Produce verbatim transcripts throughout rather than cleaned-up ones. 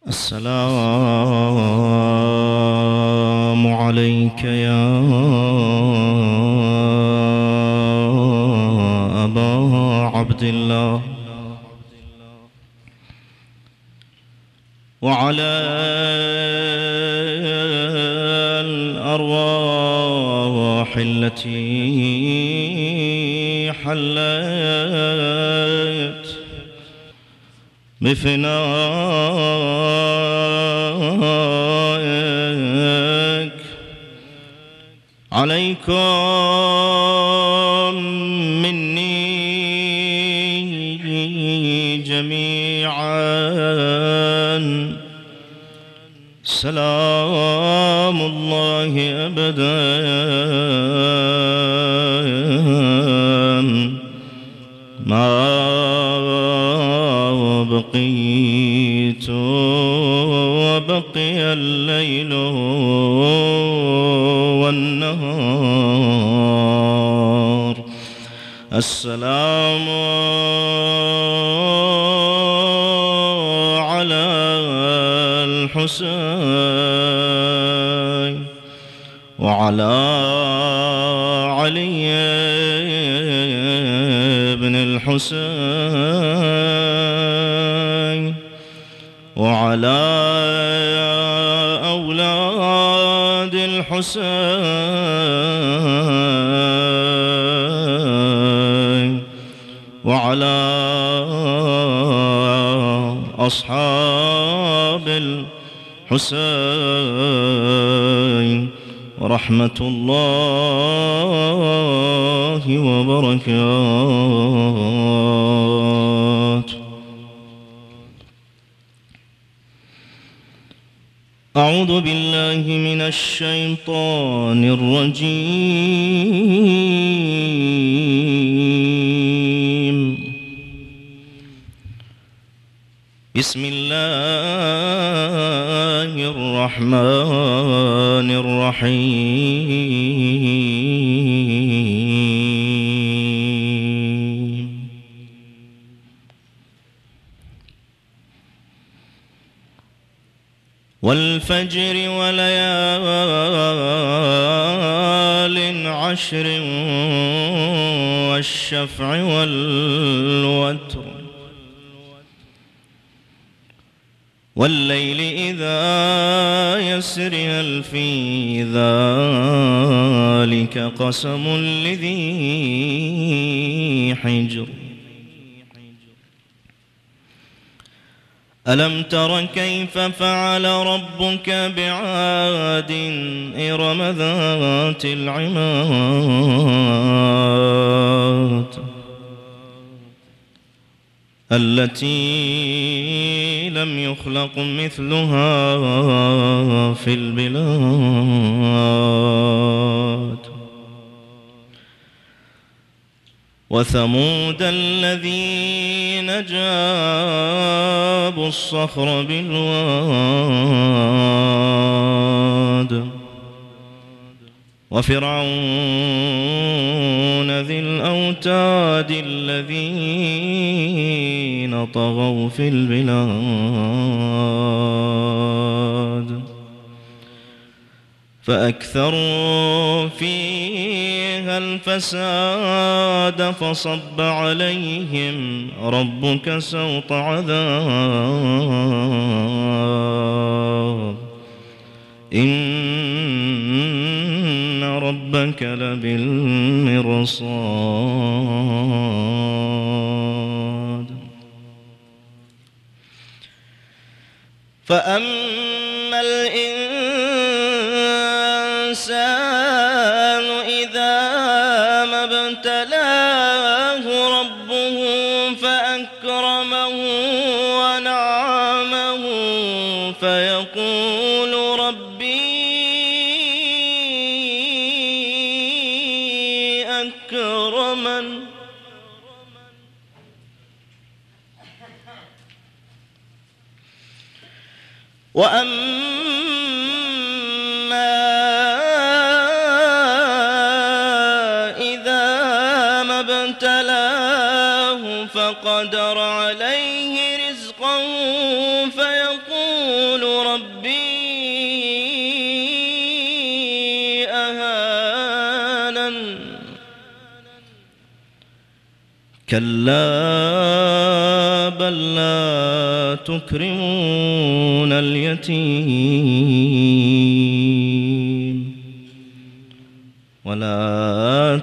السلام عليك يا أبا عبد الله وعلى الأرواح التي حلت بفنائك عليكم مني جميعا سلام الله أبدا ما بقيت وبقي الليل والنهار. السلام على الحسين وعلى علي بن الحسين وعلى أولاد الحسين وعلى أصحاب الحسين ورحمة الله وبركاته. أعوذ بالله من الشيطان الرجيم. بسم الله الرحمن الرحيم. والفجر وليال عشر والشفع والوتر والليل إذا يسر هل في ذلك قسم لذي حجر. ألم تر كيف فعل ربك بعاد إرم ذات العماد التي لم يخلق مثلها في البلاد. وثمود الذين جابوا الصخر بالواد وفرعون ذي الأوتاد الذين طغوا في البلاد فأكثروا فيها الفساد فصب عليهم ربك سوط عذاب إن ربك لبالمرصاد. فأما الإنسان إذا ما ابتلاه ربه فأكرمه ونعمه فيقول ربي أكرمن وأما إذا ما ابتلاه فقدر عليه رزقه فيقول كلا بل لا تكرمون اليتيم ولا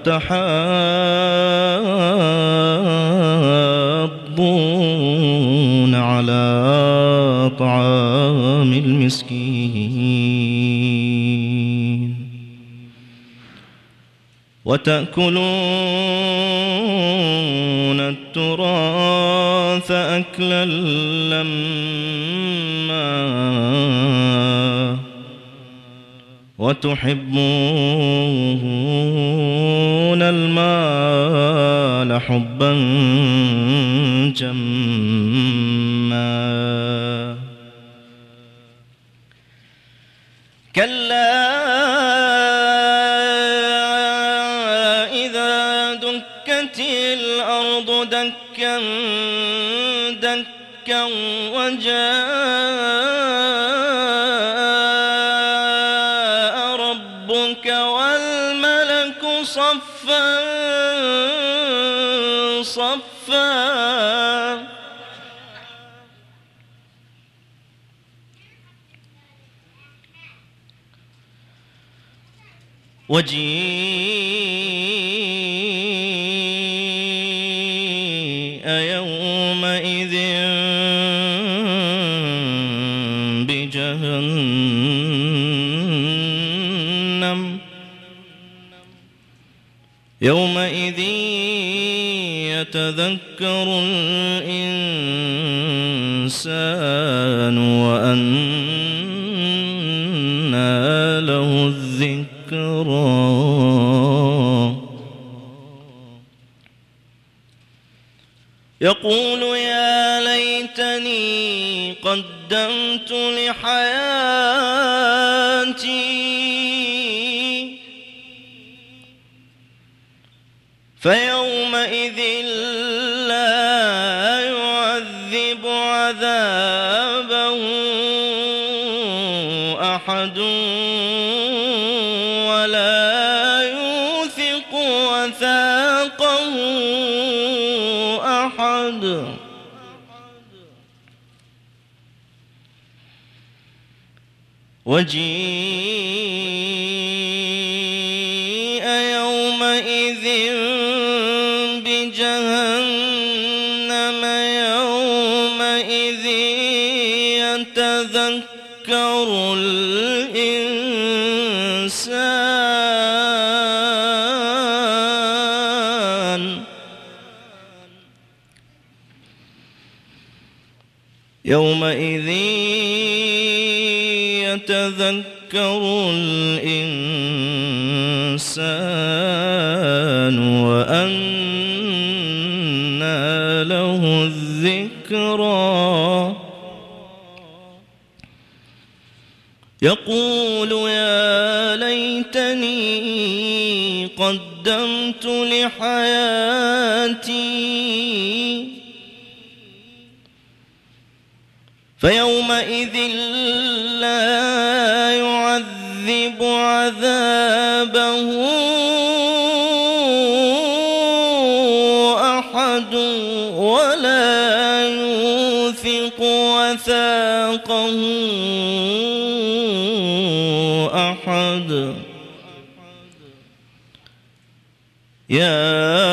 تحاضون على طعام المسكين وتأكلون التراث أكلا لما وتحبون المال حبا جما كلا إذا دكت الأرض دكا دكا وجاء ربك والملك صفا صفا وجيء يومئذ بجهنم يومئذ يتذكر الإنسان وأنى له الذكرى يقول يا ليتني قدمت لحياتي فيومئذ لا يعذب عذابه أحد ولا يوثق وثاقه أحد وجيء يومئذ بجهنم يومئذ يتذكر الإنسان يومئذ يتذكر الإنسان وأنى له الذكرى يقول يا ليتني قدمت لحياتي فيومئذ لا يعذب عذابه أحد ولا يوثق وثاقه أحد يا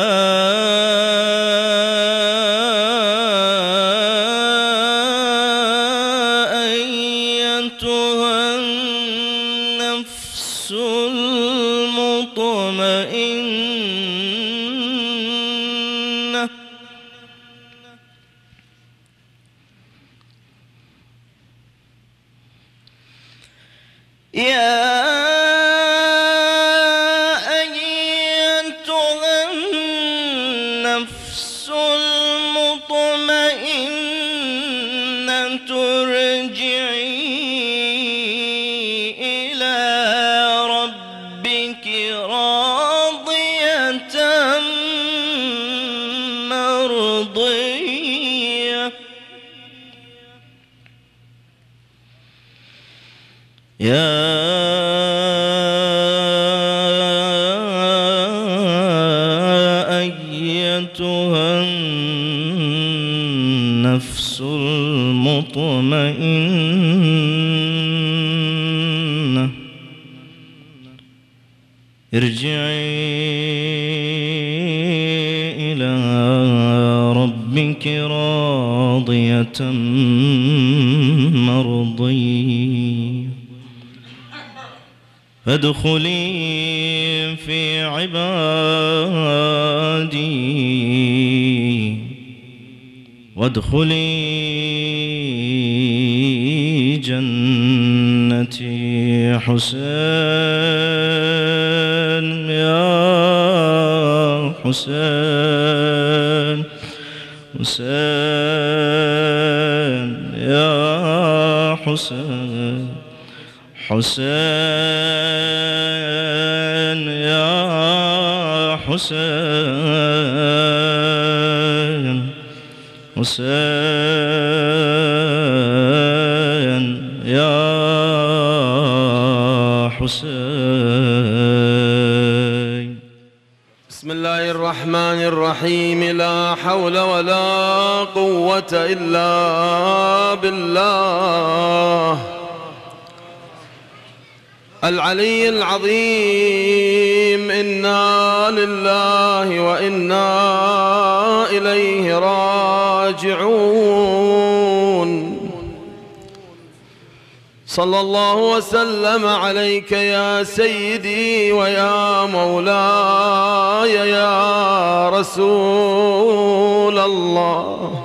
المطمئنة يا أيتها النفس المطمئنة ارجعي إلى ربك راضية مرضية يا أيتها مطمئنة ارجعي إلى ربك راضية مرضية فادخلي في عبادي وادخلي جنتي. حسين يا حسين حسين يا حسين حسين يا حسين حسين يا حسين. بسم الله الرحمن الرحيم. لا حول ولا قوة إلا بالله العلي العظيم. إنا لله وإنا إليه راجعون. صلى الله وسلم عليك يا سيدي ويا مولاي يا رسول الله.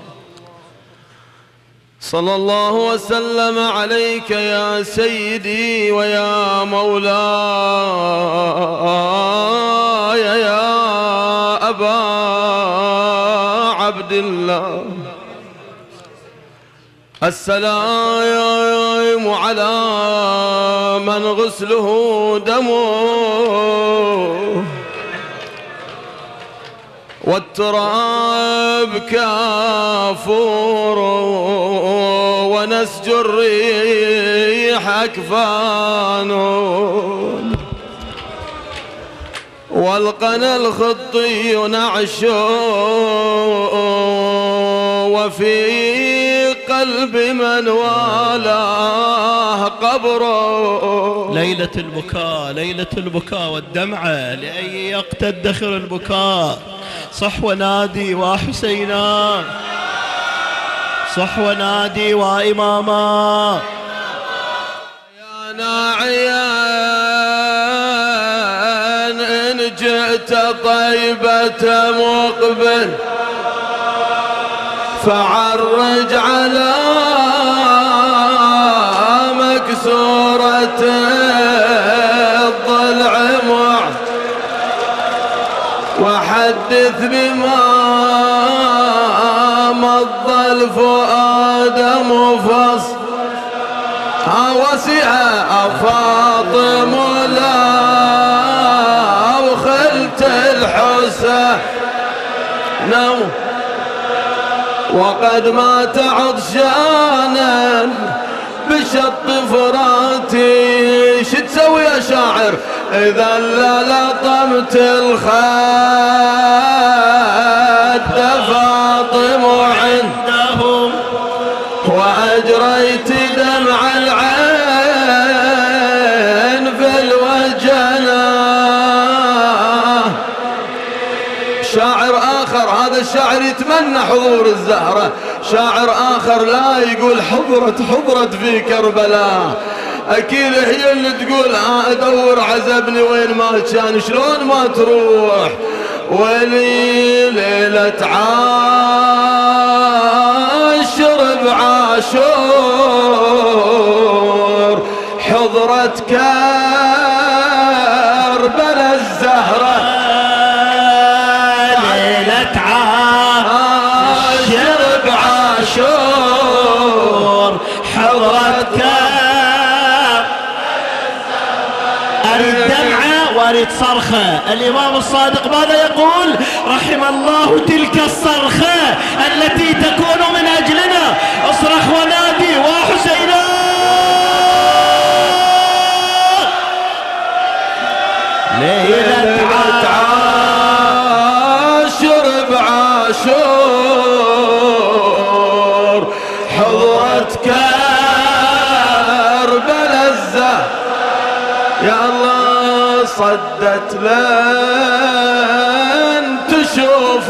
صلى الله وسلم عليك يا سيدي ويا مولاي يا أبا عبد الله. السلام على من غسله دمه والتراب كافور ونسج الريح أكفان والقنا الخطي نعش وفي قلب من والاه قبره. ليلة البكاء ليلة البكاء والدمعة لأي يقت الدخر البكاء. صح ونادي وحسينا صح ونادي وإماما. يا ناعيا إن جئت طيبة مقبل فعرج على مكسورة الضلع مع وحدث بما مضى الفؤاد مفصل وسعة فاطم لا وخلت الحسن نو وقد مات عطشانا بشط فراتي. شو تسوي يا شاعر إذا لطمت الخد فاطم عندهم وأجريت دمع العين في الوجنة. شاعر آخر هذا الشاعر يتمنى حضور الزهرة. شاعر آخر لا يقول حضرت حضرت في كربلاء. أكيد هي اللي تقول أدور عزبني وين ما كان شلون ما تروح. ولي ليلة عاشر بعاشور حضرت كربلاء الزهرة. ليلة عاشر بعاشور حضرت الدمعة وارد صرخة. الإمام الصادق ماذا يقول؟ رحم الله تلك الصرخة التي تكون من أجلنا. اصرخ ونادي وحسينا. ليلة عاشر بعاشور حضر حضرة كربلاء الزهر يا الله صدت لن تشوف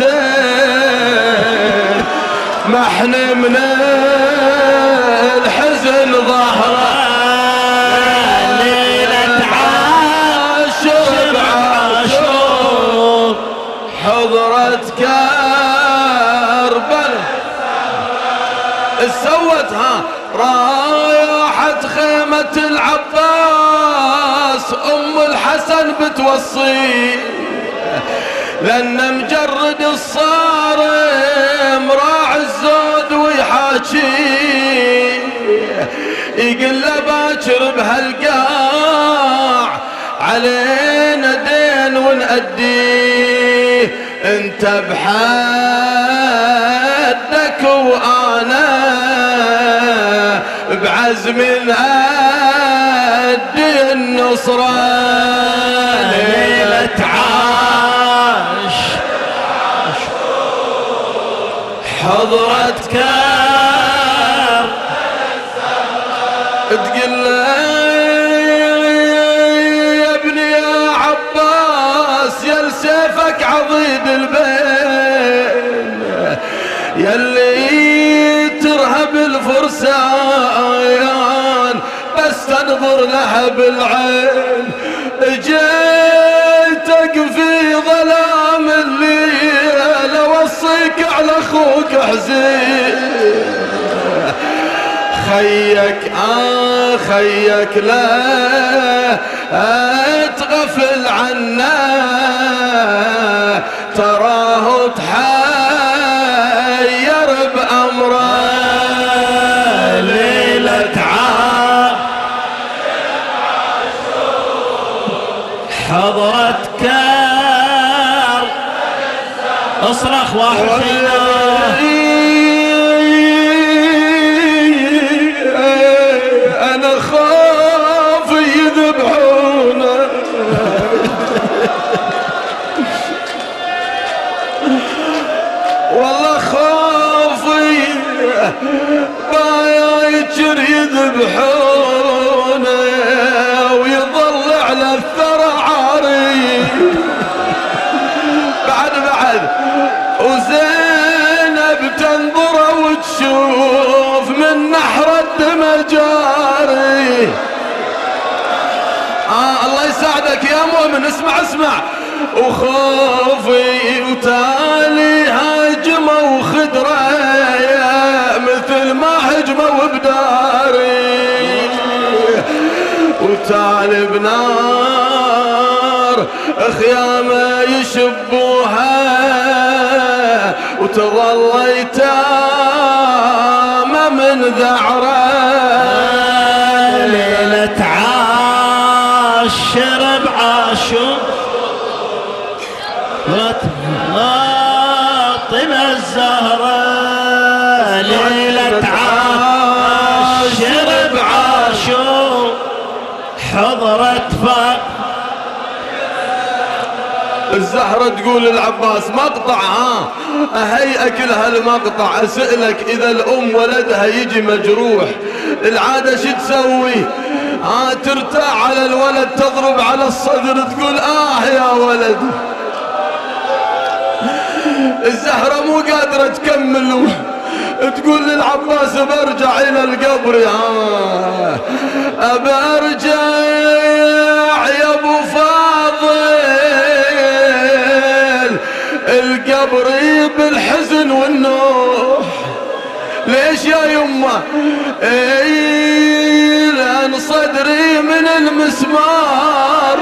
حسين محن من الحزن ظهره ليلة عاشور بعاشور حضرة كربلاء سوتها رايحت خيمة العباس أم الحسن بتوصي لأن مجرد الصارم راعي الزود ويحاكي يقول له باكر بهالقاع علينا دين ونأديه انت بحدك وانا بعزم أدي النصرة ليلة عاش حضرة كار تقول له يا ابني يا عباس يا لسيفك عضيد البين يلي ترهب الفرسان بس تنظر لها بالعين جيتك في ظلام الليل اوصيك على اخوك حزين خيك آه خيك لا تغفل عنا تراه تحير بأمره ليلة حضرة كار اصرخ واحد انا خاف يذبحونا والله خافي بايكر يذبحونا ويظل على الثرى عاري بعد بعد وزينب تنظر وتشوف من نحر الدم جاري آه الله يساعدك يا مؤمن اسمع اسمع وخوفي وتالي هاجموا وخدره مثل ما هجموا بداري وتالي بنار خيامه يشبوها وتظل يتامى من ذعره ليلة عاشر بعاشور فاطمة الزهرة ليلة عاشر بعاشور حضرت فاطمة الزهرة تقول للعباس مقطع ها أهيئك لهالمقطع أسألك إذا الأم ولدها يجي مجروح العادة شو تسوي ها ترتاح على الولد تضرب على الصدر تقول آه يا ولد الزهرة مو قادرة تكمل تقول للعباس برجع إلى القبر ها أبرجع يا أبو فاضل القبر بالحزن والنوح ليش يا يمه اي لان صدري من المسمار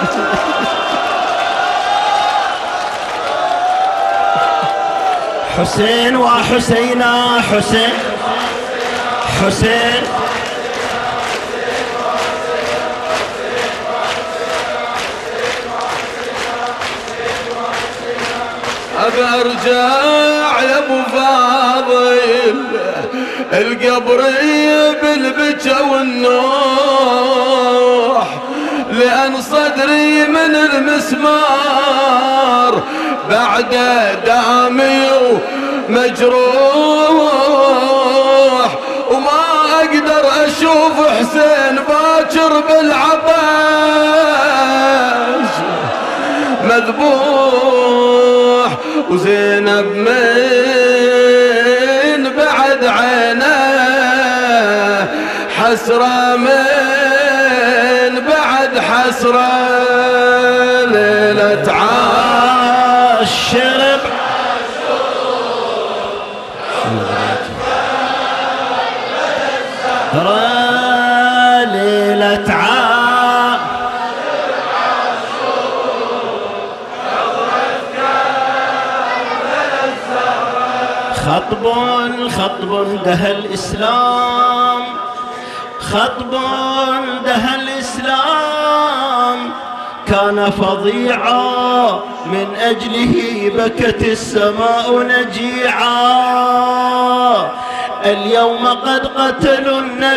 حسين وحسينا حسين حسين ابى ارجع يا ابو فاضل القبر بالبكا والنوح لان صدري من المسمار بعد دامي ومجروح اشوف حسين باكر بالعطش مذبوح، وزينب من بعد عينه حسرة من بعد حسرة. ليلة عاشر ليلة عاشر خطب خطب دهى الإسلام، خطب دهى الإسلام كان فظيعا من أجله بكت السماء نجيعا. اليوم قد قتلوا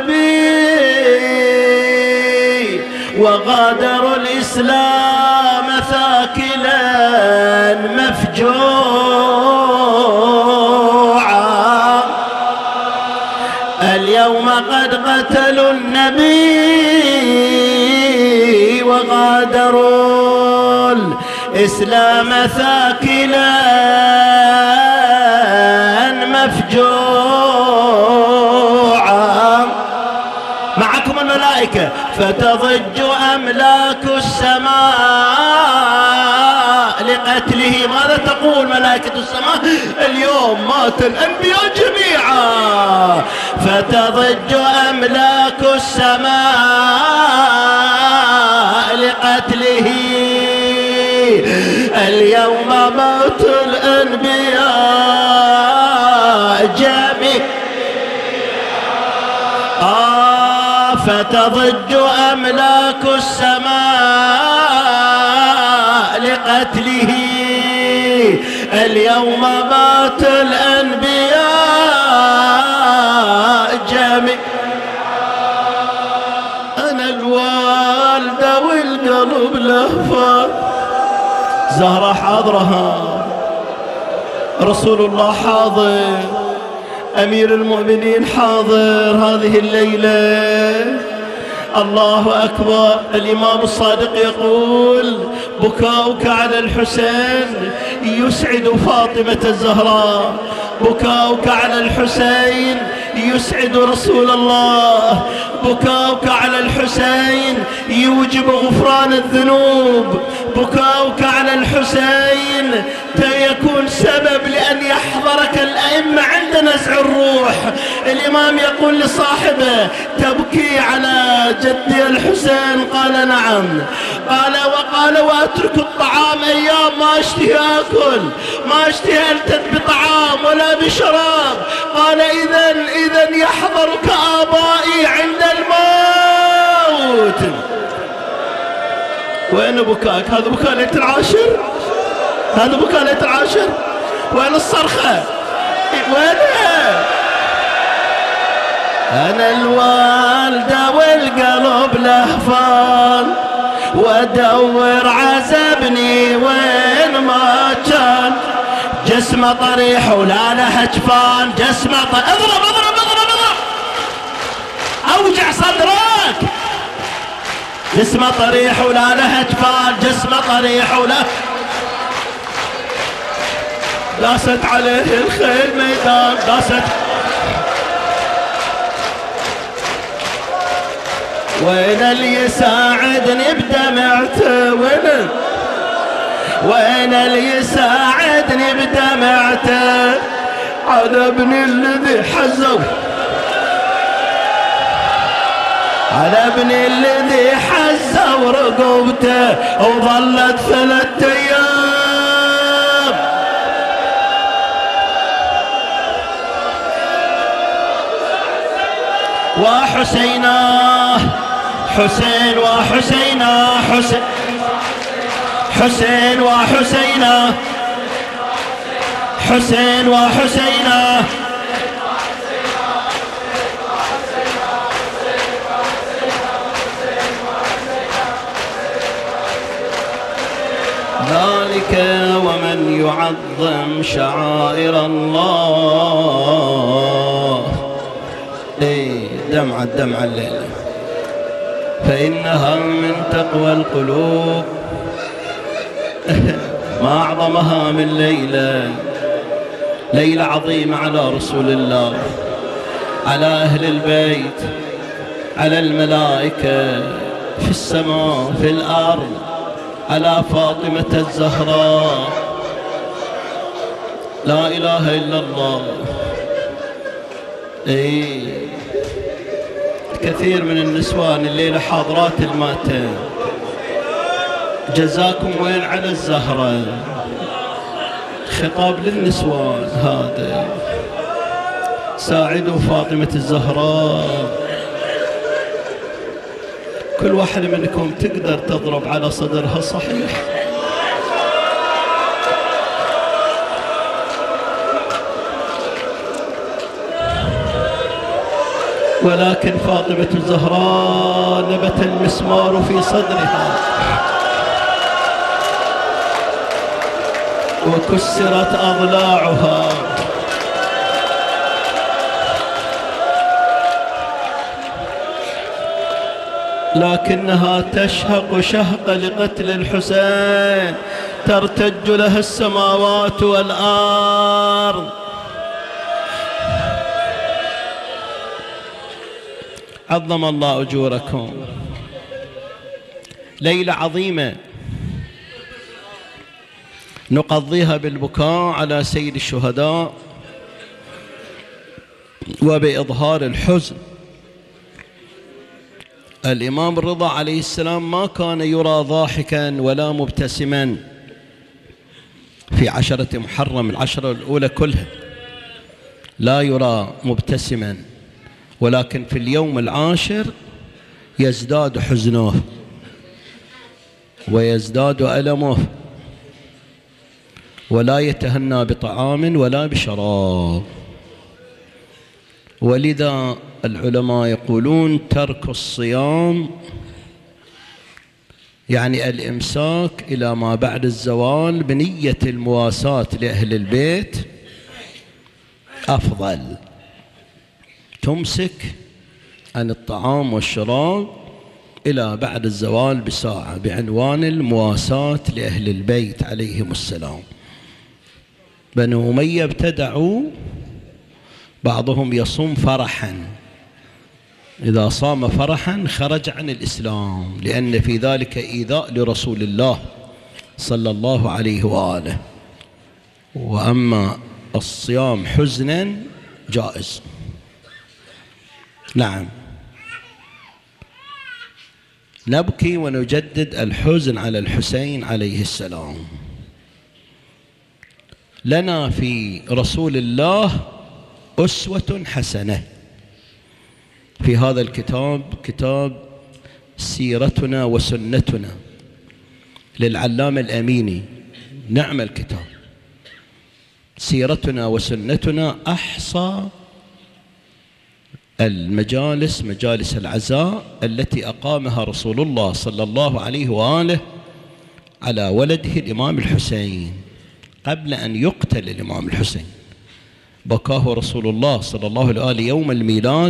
النبي وغادروا الإسلام ثاكلا مفجوعا. اليوم قد قتلوا النبي وغادروا الإسلام ثاكلا مفجوعا. معكم الملائكة فتضج أملاك السماء لقتله. ماذا تقول ملائكة السماء؟ اليوم مات الأنبياء جميعا. فتضج أملاك السماء لقتله. اليوم مات الأنبياء جميعا. آه فتضج أملاك السماء لقتله. اليوم مات الأنبياء جميعا. أنا الوالدة والقلب لهفة. زهرة حاضرها، رسول الله حاضر، أمير المؤمنين حاضر هذه الليلة. الله أكبر. الإمام الصادق يقول بكاؤك على الحسين يسعد فاطمة الزهراء، بكاؤك على الحسين يسعد رسول الله، بكاؤك على الحسين يوجب غفران الذنوب، بكاؤك على الحسين يكون سبب لأن يحضرك الأئمة عند نزع الروح. الإمام يقول لصاحبه تبكي على جدي الحسين؟ قال نعم. قال وقال وأترك الطعام أيام ما أشتهي أكل، ما أشتهي ألتذ بطعام ولا بشراب. قال إذن إذن يحضرك آبائي عند الموت. وين بكاك؟ هذا بكاء ليلة العاشر، هذا بكاء ليلة العاشر. وين الصرخة؟ وينها؟ أنا الوالدة والقلب لهفان وأدور عزبني وين ما كان. جسمه طريح ولا له جفان، جسمه طريح. اضرب اضرب اضرب اضرب اوجع صدرك. جسمه طريح ولا له جفان، جسمه طريح ولا. داست عليه الخيل ميدان، داست. وين اللي يساعدني بدمعته؟ وين وين اللي يساعدني بدمعته؟ على ابني الذي حزوا، على ابني الذي حزوا رقبته وظلت ثلاثة ايام. وحسينا حسين وحسينا حسين حسين وحسينا حسين وحسينا ذلك ومن يعظم شعائر الله اي دمعة الدمعة الليلة، فإنها من تقوى القلوب. ما أعظمها من ليلة، ليلة عظيمة على رسول الله، على أهل البيت، على الملائكة في السماء في الأرض، على فاطمة الزهراء. لا إله إلا الله. اي كثير من النسوان الليلة حاضرات الماتم، جزاكم وين على الزهرة. خطاب للنسوان هذا، ساعدوا فاطمة الزهراء. كل واحد منكم تقدر تضرب على صدرها صحيح، ولكن فاطمة الزهراء نبت المسمار في صدرها وكسرت أضلاعها، لكنها تشهق شهق لقتل الحسين، ترتج لها السماوات والأرض. عظم الله أجوركم. ليلة عظيمة نقضيها بالبكاء على سيد الشهداء وبإظهار الحزن. الإمام الرضا عليه السلام ما كان يرى ضاحكا ولا مبتسما في عشرة محرم، العشرة الأولى كلها لا يرى مبتسما، ولكن في اليوم العاشر يزداد حزنه ويزداد ألمه، ولا يتهنى بطعام ولا بشراب. ولذا العلماء يقولون ترك الصيام يعني الإمساك إلى ما بعد الزوال بنية المواساة لأهل البيت أفضل. تمسك عن الطعام والشراب إلى بعد الزوال بساعة بعنوان المواساة لأهل البيت عليهم السلام. بنو أمية ابتدعوا بعضهم يصوم فرحا، إذا صام فرحا خرج عن الإسلام، لأن في ذلك إيذاء لرسول الله صلى الله عليه وآله. وأما الصيام حزنا جائز. نعم، نبكي ونجدد الحزن على الحسين عليه السلام. لنا في رسول الله أسوة حسنة. في هذا الكتاب، كتاب سيرتنا وسنتنا للعلامة الأميني، نعم الكتاب سيرتنا وسنتنا، أحصى المجالس، مجالس العزاء التي أقامها رسول الله صلى الله عليه وآله على ولده الإمام الحسين قبل أن يقتل الإمام الحسين. بكاه رسول الله صلى الله عليه وآله يوم الميلاد،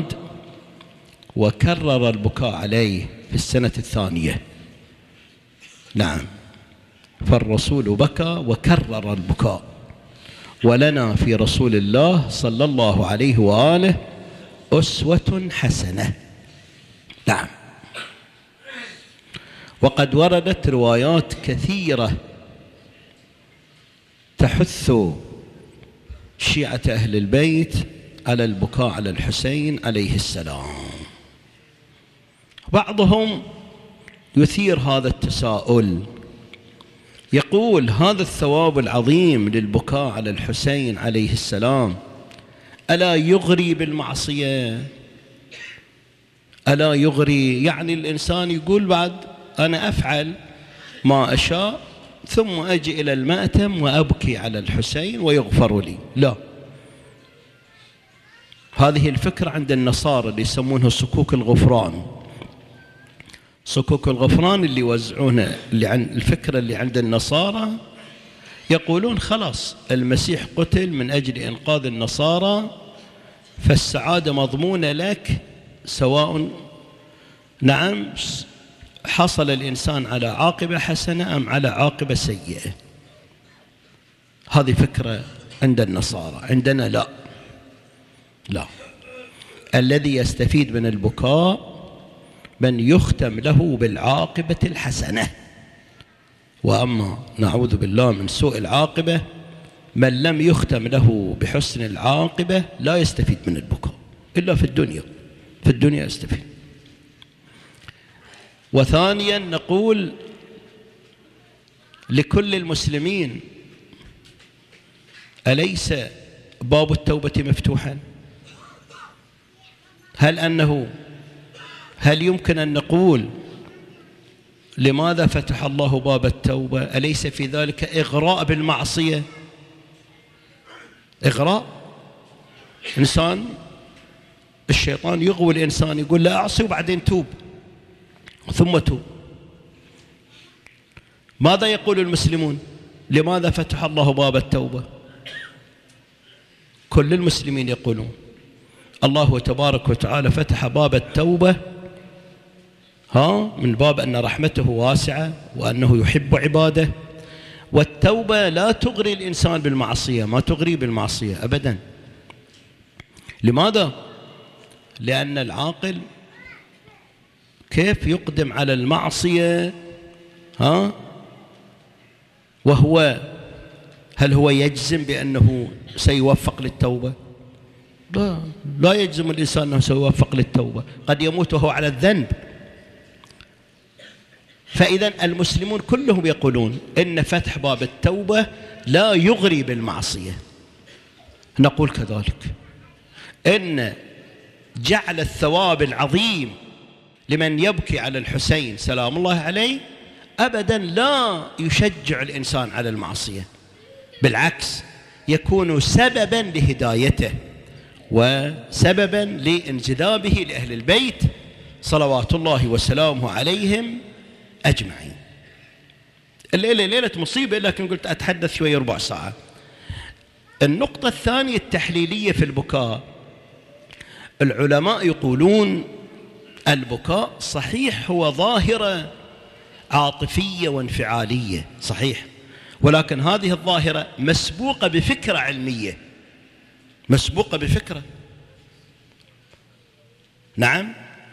وكرر البكاء عليه في السنة الثانية. نعم، فالرسول بكى وكرر البكاء. ولنا في رسول الله صلى الله عليه وآله أسوة حسنة. نعم. وقد وردت روايات كثيرة تحث شيعة أهل البيت على البكاء على الحسين عليه السلام. بعضهم يثير هذا التساؤل، يقول هذا الثواب العظيم للبكاء على الحسين عليه السلام ألا يغري بالمعصية؟ ألا يغري؟ يعني الإنسان يقول بعد أنا أفعل ما أشاء ثم أجي إلى المأتم وأبكي على الحسين ويغفر لي. لا، هذه الفكرة عند النصارى اللي يسمونها صكوك الغفران. صكوك الغفران اللي يوزعونه، اللي عن الفكرة اللي عند النصارى، يقولون خلاص المسيح قتل من أجل إنقاذ النصارى فالسعادة مضمونة لك سواء نعم حصل الإنسان على عاقبة حسنة أم على عاقبة سيئة. هذه فكرة عند النصارى، عندنا لا لا، الذي يستفيد من البكاء من يختم له بالعاقبة الحسنة، وأما نعوذ بالله من سوء العاقبة من لم يختم له بحسن العاقبة لا يستفيد من البكاء إلا في الدنيا، في الدنيا يستفيد. وثانيا نقول لكل المسلمين أليس باب التوبة مفتوحا؟ هل أنه هل يمكن أن نقول لماذا فتح الله باب التوبة؟ أليس في ذلك إغراء بالمعصية؟ إغراء، إنسان الشيطان يغوي الإنسان يقول لا أعصي وبعدين توب ثم توب. ماذا يقول المسلمون؟ لماذا فتح الله باب التوبة؟ كل المسلمين يقولون الله تبارك وتعالى فتح باب التوبة ها من باب أن رحمته واسعة وأنه يحب عباده، والتوبة لا تغري الإنسان بالمعصية، ما تغري بالمعصية أبدا. لماذا؟ لأن العاقل كيف يقدم على المعصية ها وهو هل هو يجزم بأنه سيوفق للتوبة؟ لا، لا يجزم الإنسان أنه سيوفق للتوبة، قد يموت وهو على الذنب. فإذا المسلمون كلهم يقولون إن فتح باب التوبة لا يغري بالمعصية. نقول كذلك إن جعل الثواب العظيم لمن يبكي على الحسين سلام الله عليه أبدا لا يشجع الإنسان على المعصية، بالعكس يكون سببا لهدايته وسببا لانجذابه لأهل البيت صلوات الله وسلامه عليهم أجمعين. الليلة ليلة مصيبة، لكن قلت أتحدث شوية ربع ساعة. النقطة الثانية التحليلية في البكاء، العلماء يقولون البكاء صحيح هو ظاهرة عاطفية وانفعالية صحيح، ولكن هذه الظاهرة مسبوقة بفكرة علمية، مسبوقة بفكرة نعم،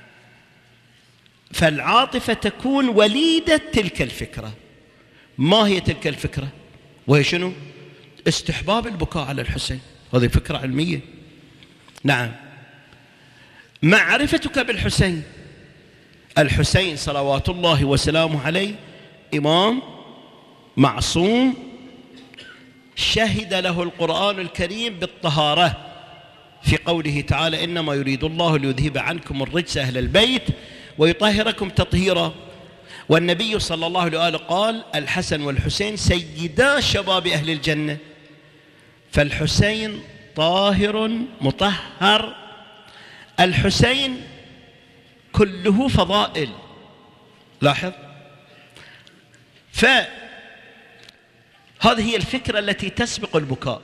فالعاطفة تكون وليدة تلك الفكرة. ما هي تلك الفكرة؟ وهي شنو؟ استحباب البكاء على الحسين، هذه فكرة علمية نعم. معرفتك بالحسين، الحسين صلوات الله وسلامه عليه إمام معصوم شهد له القرآن الكريم بالطهارة في قوله تعالى إنما يريد الله ليذهب عنكم الرجس أهل البيت ويطهركم تطهيرا. والنبي صلى الله عليه وآله قال الحسن والحسين سيدا شباب أهل الجنة. فالحسين طاهر مطهر، الحسين كله فضائل، لاحظ. فهذه هي الفكرة التي تسبق البكاء،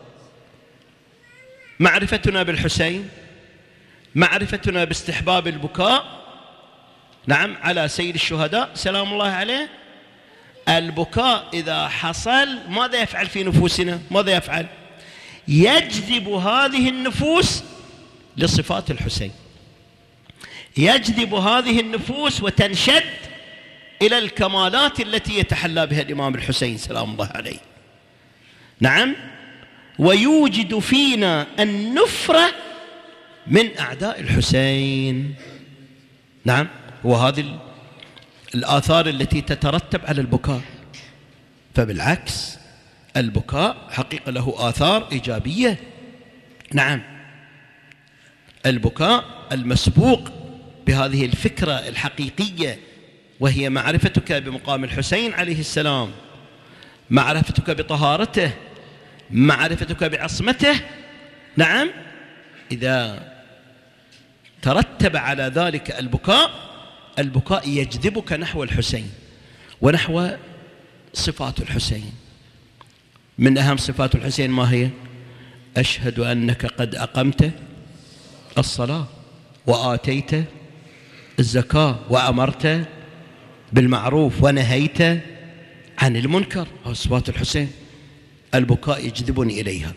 معرفتنا بالحسين، معرفتنا باستحباب البكاء نعم على سيد الشهداء سلام الله عليه. البكاء إذا حصل ماذا يفعل في نفوسنا؟ ماذا يفعل؟ يجذب هذه النفوس لصفات الحسين، يجذب هذه النفوس وتنشد إلى الكمالات التي يتحلى بها الإمام الحسين سلام الله عليه نعم، ويوجد فينا النفرة من أعداء الحسين نعم. وهذه الآثار التي تترتب على البكاء. فبالعكس البكاء حقيقة له آثار إيجابية نعم. البكاء المسبوق بهذه الفكرة الحقيقية وهي معرفتك بمقام الحسين عليه السلام، معرفتك بطهارته، معرفتك بعصمته نعم. إذا ترتب على ذلك البكاء، البكاء يجذبك نحو الحسين ونحو صفات الحسين. من أهم صفات الحسين ما هي؟ أشهد أنك قد أقمت الصلاة وآتيت الزكاة وأمرت بالمعروف ونهيت عن المنكر. هذه صفات الحسين. البكاء يجذبني إليها.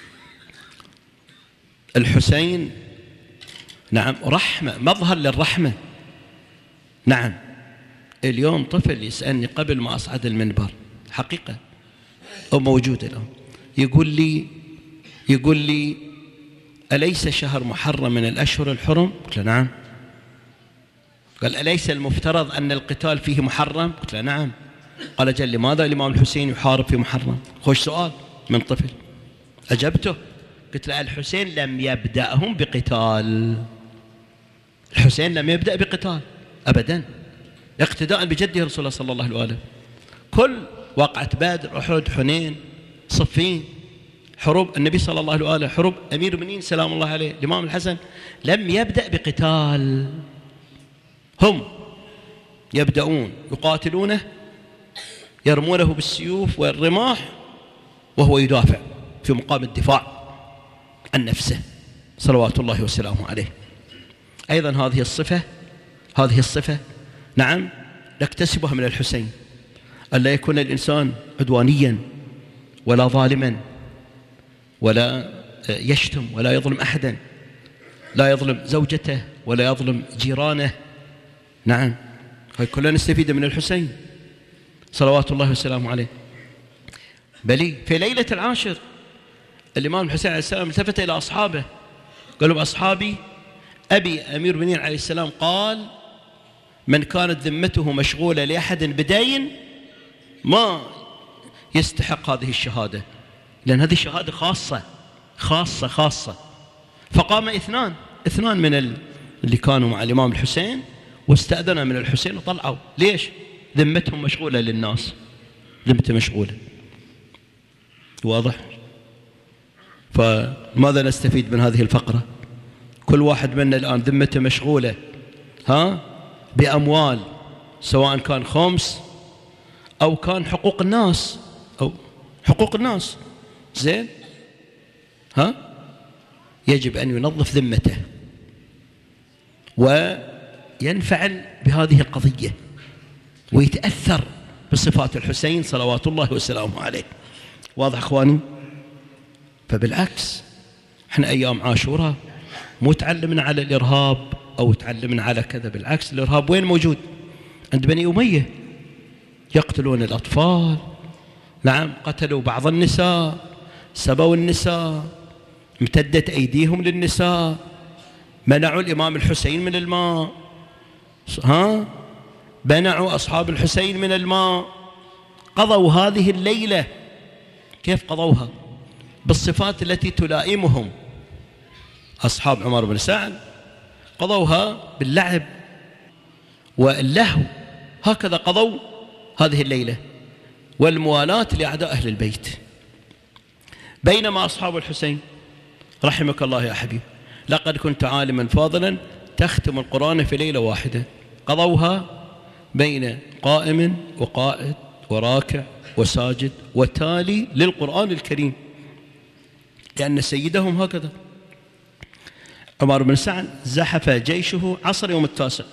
الحسين نعم رحمة، مظهر للرحمة. نعم اليوم طفل يسألني قبل ما أصعد المنبر، حقيقة أو موجود الآن، يقول لي يقول لي أليس شهر محرم من الأشهر الحرم؟ قلت له نعم. قال أليس المفترض أن القتال فيه محرم؟ قلت له نعم. قال جل لماذا الإمام الحسين يحارب في محرم؟ خوش سؤال من طفل. أجبته قلت له الحسين لم يبدأهم بقتال، الحسين لم يبدأ بقتال أبدا، اقتداء بجده رسول الله صلى الله عليه وآله. كل وقعة بدر، أحد، حنين، صفين، حروب النبي صلى الله عليه وآله، حروب أمير المؤمنين سلام الله عليه الإمام الحسن، لم يبدأ بقتال. هم يبدأون يقاتلونه، يرمونه بالسيوف والرماح، وهو يدافع في مقام الدفاع عن نفسه صلوات الله وسلامه عليه. أيضا هذه الصفة هذه الصفة نعم نكتسبها من الحسين، ألا يكون الإنسان عدوانيا ولا ظالما ولا يشتم ولا يظلم أحدا، لا يظلم زوجته ولا يظلم جيرانه. نعم هاي كلنا نستفيد من الحسين صلوات الله وسلامه عليه. بل في ليلة العاشر الإمام الحسين عليه السلام التفت إلى أصحابه قال لهم أصحابي أبي أمير المؤمنين عليه السلام قال من كانت ذمته مشغولة لأحد بدين ما يستحق هذه الشهادة، لأن هذه شهادة خاصة خاصة خاصة. فقام اثنان اثنان من اللي كانوا مع الإمام الحسين واستأذنا من الحسين وطلعوا. ليش؟ ذمتهم مشغولة للناس، ذمته مشغولة. واضح؟ فماذا نستفيد من هذه الفقرة؟ كل واحد منا الآن ذمته مشغولة ها بأموال، سواء كان خمس أو كان حقوق الناس أو حقوق الناس. زين؟ ها؟ يجب أن ينظف ذمته وينفعل بهذه القضية ويتأثر بصفات الحسين صلوات الله وسلامه عليه. واضح أخواني؟ فبالعكس احنا أيام عاشوراء مو تعلمنا على الإرهاب أو تعلمنا على كذا، بالعكس الإرهاب وين موجود؟ عند بني أمية، يقتلون الأطفال. نعم قتلوا بعض النساء، سبوا النساء، امتدت أيديهم للنساء، منعوا الإمام الحسين من الماء، ها منعوا أصحاب الحسين من الماء. قضوا هذه الليلة كيف قضوها؟ بالصفات التي تلائمهم. أصحاب عمر بن سعد قضوها باللعب واللهو، هكذا قضوا هذه الليلة، والموالاة لأعداء أهل البيت. بينما أصحاب الحسين رحمك الله يا حبيب لقد كنت عالما فاضلا تختم القرآن في ليلة واحدة، قضوها بين قائم وقائد وراكع وساجد وتالي للقرآن الكريم، لأن سيدهم هكذا. عمر بن سعد زحف جيشه عصر يوم التاسع،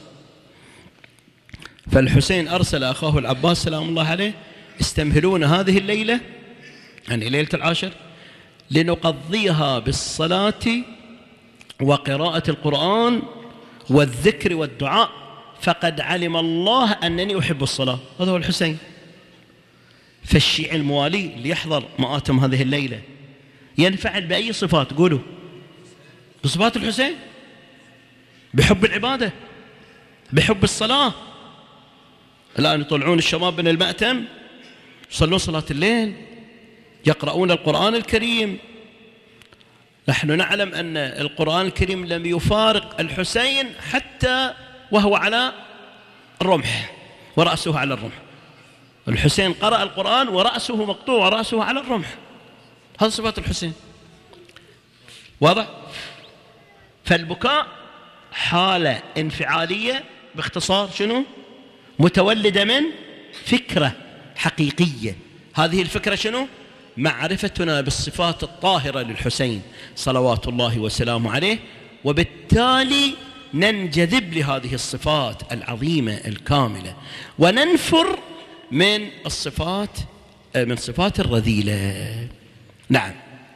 فالحسين أرسل أخاه العباس سلام الله عليه استمهلون هذه الليلة، يعني ليلة العاشر، لنقضيها بالصلاة وقراءة القرآن والذكر والدعاء، فقد علم الله أنني أحب الصلاة. هذا هو الحسين. فالشيعي الموالي اللي يحضر مآتم هذه الليلة ينفعل بأي صفات؟ قولوا بصفات الحسين، بحب العبادة، بحب الصلاة. الآن يطلعون الشباب من المأتم يصلون صلاة الليل، يقرؤون القرآن الكريم. نحن نعلم أن القرآن الكريم لم يفارق الحسين حتى وهو على الرمح ورأسه على الرمح. الحسين قرأ القرآن ورأسه مقطوع ورأسه على الرمح. هذا صفات الحسين. واضح؟ فالبكاء حالة انفعالية باختصار شنو؟ متولدة من فكرة حقيقية. هذه الفكرة شنو؟ معرفتنا بالصفات الطاهرة للحسين صلوات الله وسلامه عليه وبالتالي ننجذب لهذه الصفات العظيمة الكاملة وننفر من الصفات من صفات الرذيلة. نعم،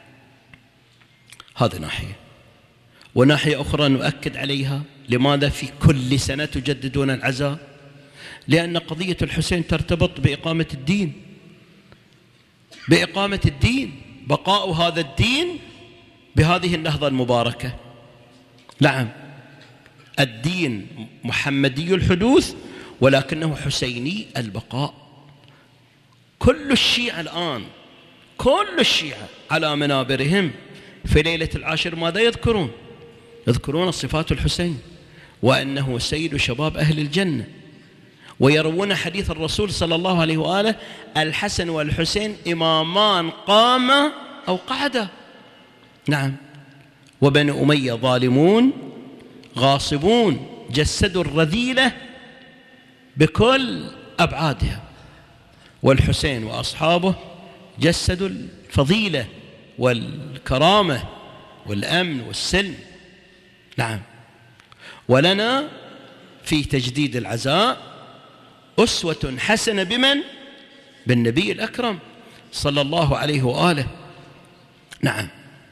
هذه ناحية. وناحية أخرى نؤكد عليها، لماذا في كل سنة تجددون العزاء؟ لأن قضية الحسين ترتبط بإقامة الدين، بإقامة الدين، بقاء هذا الدين بهذه النهضة المباركة. نعم، الدين محمدي الحدوث ولكنه حسيني البقاء. كل الشيعة الآن، كل الشيعة على منابرهم في ليلة العاشر ماذا يذكرون؟ يذكرون صفات الحسين وأنه سيد شباب أهل الجنة، ويروون حديث الرسول صلى الله عليه وآله: الحسن والحسين إمامان قاما أو قعدا. نعم، وبني أمية ظالمون غاصبون جسدوا الرذيلة بكل أبعادها، والحسين وأصحابه جسدوا الفضيلة والكرامة والأمن والسلم. نعم، ولنا في تجديد العزاء أسوة حسنة بمن؟ بالنبي الأكرم صلى الله عليه وآله. نعم،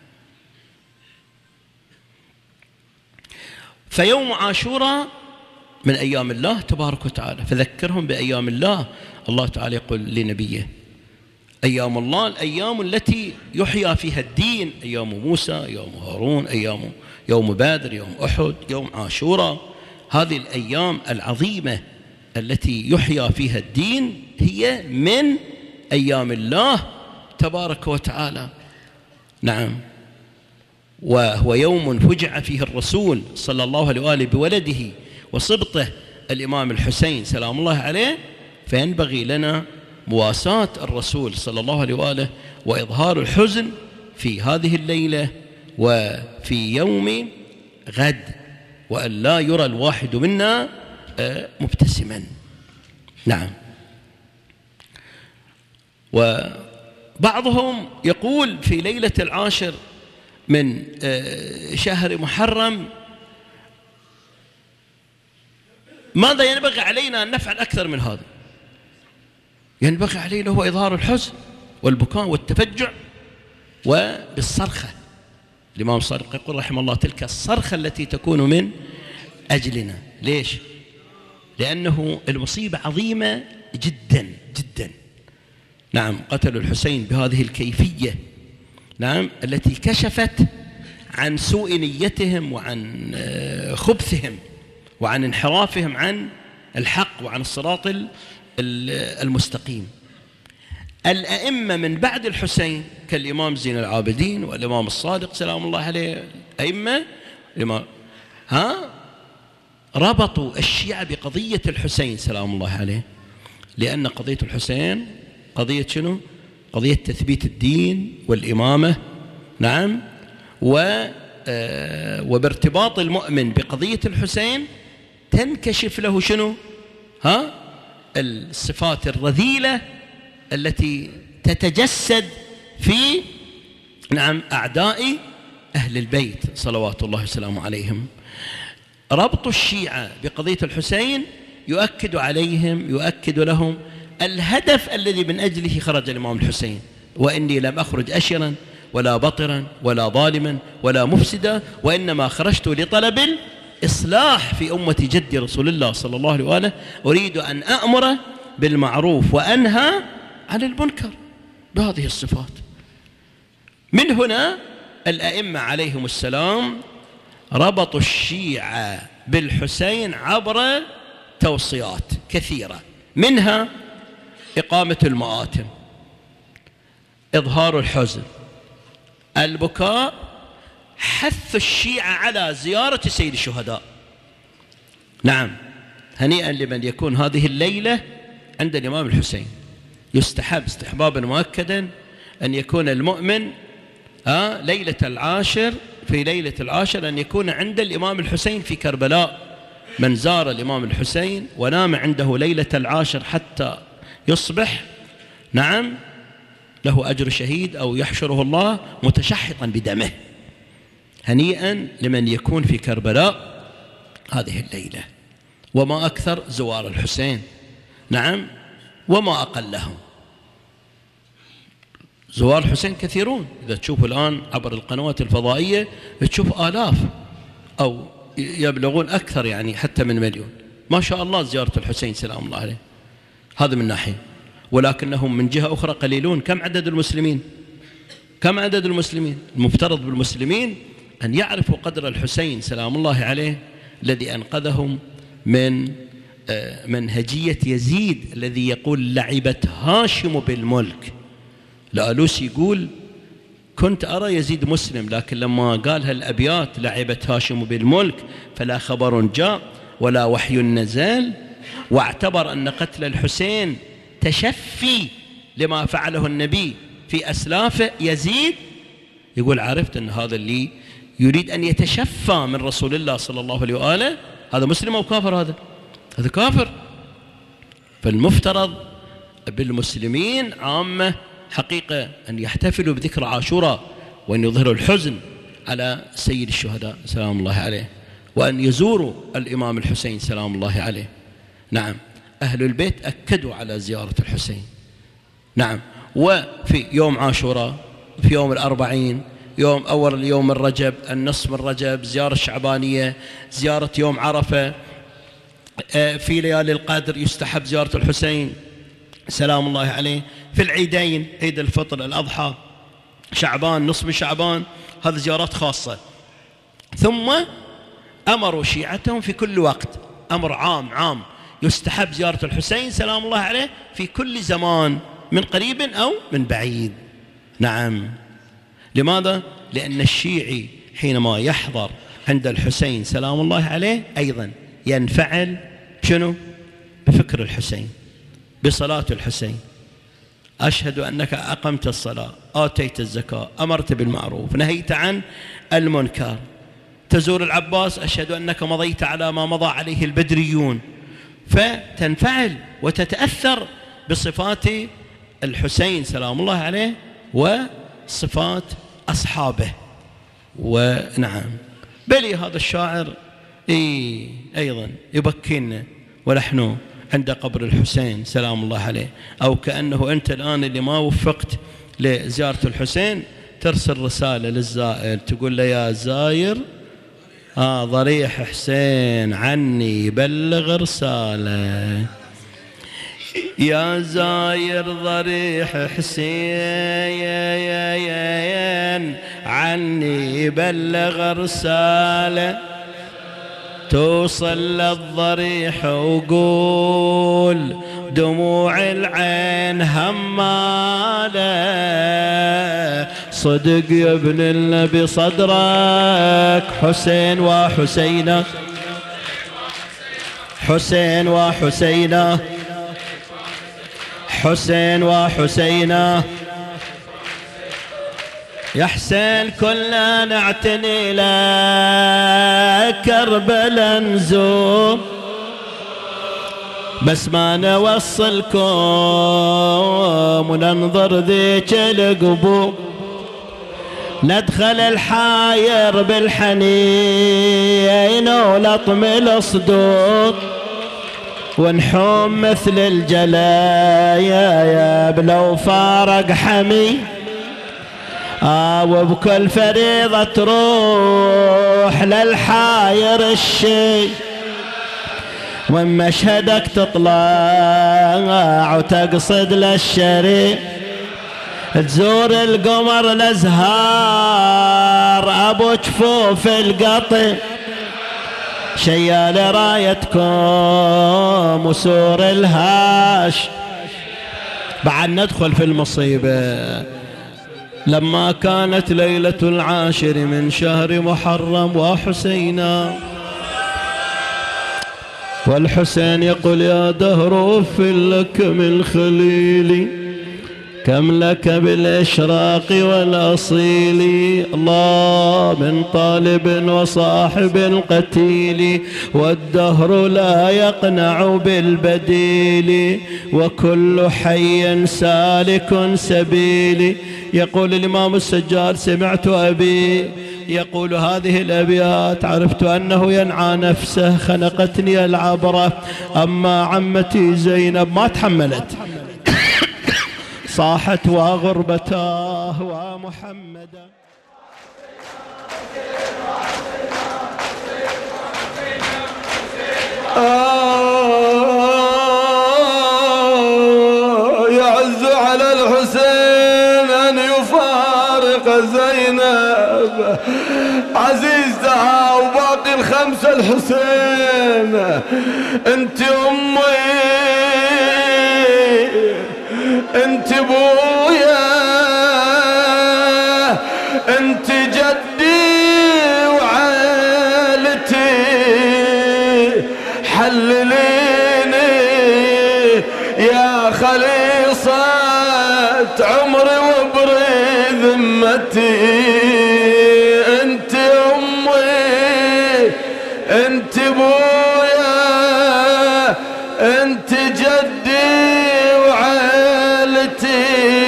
فيوم عاشوراء من أيام الله تبارك وتعالى، فذكرهم بأيام الله. الله تعالى يقول لنبيه: أيام الله الأيام التي يحيى فيها الدين، أيام موسى، أيام هارون، أيام يوم بدر، يوم أحد، يوم عاشوراء. هذه الأيام العظيمة التي يحيى فيها الدين هي من أيام الله تبارك وتعالى. نعم، وهو يوم فجع فيه الرسول صلى الله عليه وآله بولده وصبطه الإمام الحسين سلام الله عليه، فينبغي لنا مواساة الرسول صلى الله عليه وآله وإظهار الحزن في هذه الليلة وفي يوم غد، وأن لا يرى الواحد منا مبتسما. نعم، وبعضهم يقول في ليلة العاشر من شهر محرم: ماذا ينبغي علينا أن نفعل أكثر من هذا؟ ينبغي علينا هو إظهار الحزن والبكاء والتفجع وبالصرخة. الإمام الصادق يقول رحمه الله: تلك الصرخة التي تكون من أجلنا. ليش؟ لأنه المصيبة عظيمة جدا جدا. نعم، قتلوا الحسين بهذه الكيفية، نعم، التي كشفت عن سوء نيتهم وعن خبثهم وعن انحرافهم عن الحق وعن الصراط المستقيم. الأئمة من بعد الحسين كالإمام زين العابدين والإمام الصادق سلام الله عليه، أئمة الإمام ها ربطوا الشيعة بقضية الحسين سلام الله عليه، لأن قضية الحسين قضية شنو؟ قضية تثبيت الدين والإمامة. نعم، و وبارتباط المؤمن بقضية الحسين تنكشف له شنو؟ ها الصفات الرذيلة التي تتجسد في نعم أعداء أهل البيت صلوات الله وسلامه عليهم. ربط الشيعة بقضية الحسين يؤكد عليهم، يؤكد لهم الهدف الذي من أجله خرج الإمام الحسين: وإني لم أخرج أشرا ولا بطرا ولا ظالما ولا مفسدا، وإنما خرجت لطلب الإصلاح في أمة جد رسول الله صلى الله عليه وآله، أريد أن أأمر بالمعروف وأنهى عن المنكر بهذه الصفات. من هنا الأئمة عليهم السلام ربطوا الشيعة بالحسين عبر توصيات كثيرة، منها إقامة المآتم، إظهار الحزن، البكاء، حث الشيعة على زيارة سيد الشهداء. نعم، هنيئا لمن يكون هذه الليلة عند الإمام الحسين. يستحب استحبابا مؤكدا أن يكون المؤمن آه ليلة العاشر في ليلة العاشر أن يكون عند الإمام الحسين في كربلاء. من زار الإمام الحسين ونام عنده ليلة العاشر حتى يصبح، نعم، له أجر شهيد أو يحشره الله متشحطا بدمه. هنيئا لمن يكون في كربلاء هذه الليلة، وما أكثر زوار الحسين، نعم، وما أقلهم. زوار الحسين كثيرون، إذا تشوفوا الآن عبر القنوات الفضائية تشوف آلاف أو يبلغون أكثر، يعني حتى من مليون، ما شاء الله زيارة الحسين سلام الله عليه. هذا من ناحية، ولكنهم من جهة أخرى قليلون. كم عدد المسلمين؟ كم عدد المسلمين؟ المفترض بالمسلمين أن يعرفوا قدر الحسين سلام الله عليه الذي أنقذهم من منهجية يزيد الذي يقول لعبت هاشم بالملك. الآلوسي يقول كنت أرى يزيد مسلم، لكن لما قال هالأبيات لعبت هاشم بالملك فلا خبر جاء ولا وحي نزل، واعتبر أن قتل الحسين تشفي لما فعله النبي في أسلافه يزيد، يقول عرفت أن هذا اللي يريد أن يتشفى من رسول الله صلى الله عليه وآله هذا مسلم أو كافر؟ هذا هذا كافر. فالمفترض بالمسلمين عامة حقيقة أن يحتفلوا بذكرى عاشوراء، وأن يظهروا الحزن على سيد الشهداء سلام الله عليه، وأن يزوروا الإمام الحسين سلام الله عليه. نعم، أهل البيت أكدوا على زيارة الحسين. نعم، وفي يوم عاشوراء، في يوم الأربعين، يوم أول يوم الرجب، النصف من رجب، زيارة الشعبانية، زيارة يوم عرفة، في ليالي القدر يستحب زيارة الحسين سلام الله عليه، في العيدين، عيد الفطر، الأضحى، شعبان، نصف من شعبان، هذه زيارات خاصة. ثم أمروا شيعتهم في كل وقت، أمر عام عام، يستحب زيارة الحسين سلام الله عليه في كل زمان من قريب أو من بعيد. نعم، لماذا؟ لأن الشيعي حينما يحضر عند الحسين سلام الله عليه أيضا ينفعل شنو؟ بفكر الحسين، بصلاة الحسين. أشهد أنك أقمت الصلاة، آتيت الزكاة، أمرت بالمعروف، نهيت عن المنكر. تزور العباس، أشهد أنك مضيت على ما مضى عليه البدريون. فتنفعل وتتأثر بصفات الحسين سلام الله عليه وصفات أصحابه. ونعم، بل هذا الشاعر إيه أيضا يبكينا ونحن عند قبر الحسين سلام الله عليه، أو كأنه أنت الآن اللي ما وفقت لزيارة الحسين ترسل رسالة للزائر تقول له يا زاير آه ضريح حسين عني بلغ رسالة، يا زاير ضريح حسين عني بلغ رسالة، توصل للضريح وقول دموع العين همالة، صدق يا ابن النبي صدرك حسين وحسينة، حسين وحسينة، حسين وحسينة، يا حسين كلنا نعتني لك كربلا نزور، بس ما نوصلكم وننظر ذيك القبور، ندخل الحاير بالحنين ولطم الصدور، ونحوم مثل الجلايا بلو فارق حمي، آه وبكل فريضة تروح للحاير الشي، وإن مشهدك تطلع وتقصد للشري، تزور القمر الأزهار أبو جفوف القطي، شيال رايتكم وسور الهاش. بعد ندخل في المصيبة، لما كانت ليلة العاشر من شهر محرم وحسينا، والحسين يقول يا دهر أفل لك من خليلي، كم لك بالإشراق والأصيل، الله من طالب وصاحب قتيل، والدهر لا يقنع بالبديل، وكل حي سالك سبيل. يقول الإمام السجاد سمعت أبي يقول هذه الأبيات: عرفت أنه ينعى نفسه خنقتني العبرة، أما عمتي زينب ما تحملت صاحت وغربتاه ومحمدا. آه يعز على الحسين أن يفارق زينب عزيزتها وباقي الخمسة الحسين. انت أمي انت بويا انت جدي وعائلتي، حلليني يا خليصة عمري وبري ذمتي. انت امي انت بويا انت جدي وعائلتي،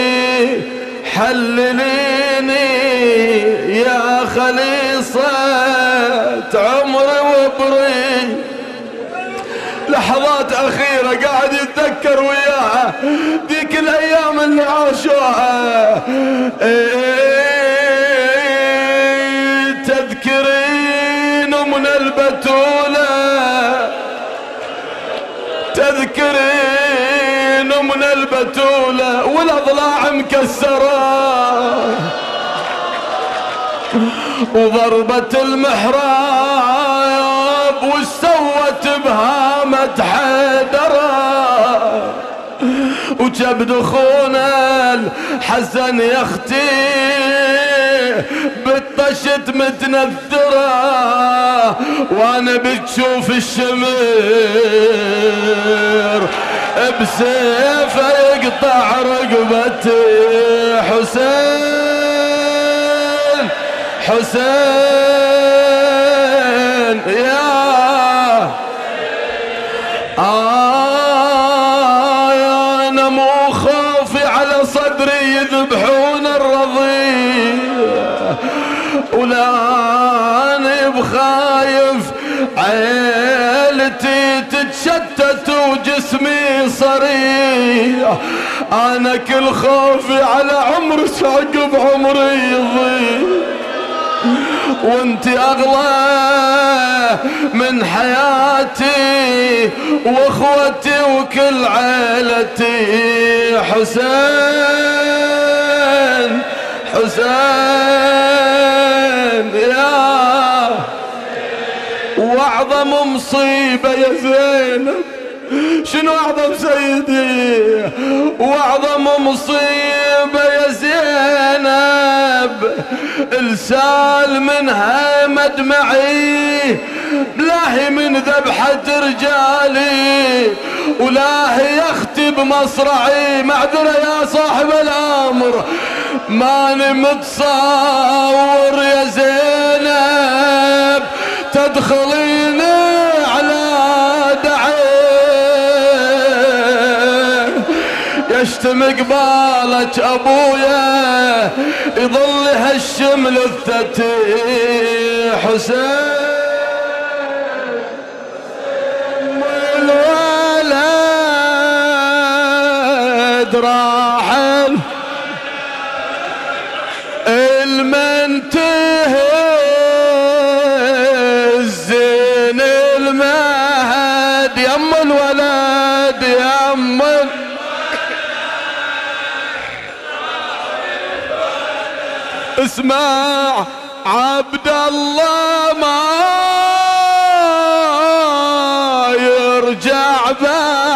حلليني يا خليصة عمري وبري. لحظات أخيرة قاعد يتذكر وياها ذيك الأيام اللي عاشوها. إيه تذكرين من البتولة، تذكرين من البتولة والأضلاع مكسرة وضربة المحراب وش سوت بهامة حيدرة، وجبد اخونا الحسن يا اختي بالطشت متنثرة، وانا بتشوف الشمر بسيفه يقطع رقبتي. حسين حسين يا آه يا أنا مو خوفي على صدري يذبحون الرضيع، ولا أنا بخايف عيلتي تتشتت وجسمي صريح. أنا كل خوفي على عمري عقب عمري يضيع، وانت اغلى من حياتي واخوتي وكل عائلتي. حسين حسين يا واعظم مصيبة يا زينب. شنو اعظم سيدي واعظم مصيبة يا زينب؟ السال منها مدمعي، بلاهي من ذبحة رجالي، ولاهي اختي بمصرعي. معذرة يا صاحب الامر ماني متصور يا زينب تدخلين على دعي يشتم قبالك ابويا يظل هالشم لثتي. حسين والولد راحل المنتهز المهد يم الولد يم اسمع عبد الله ما يرجع بعد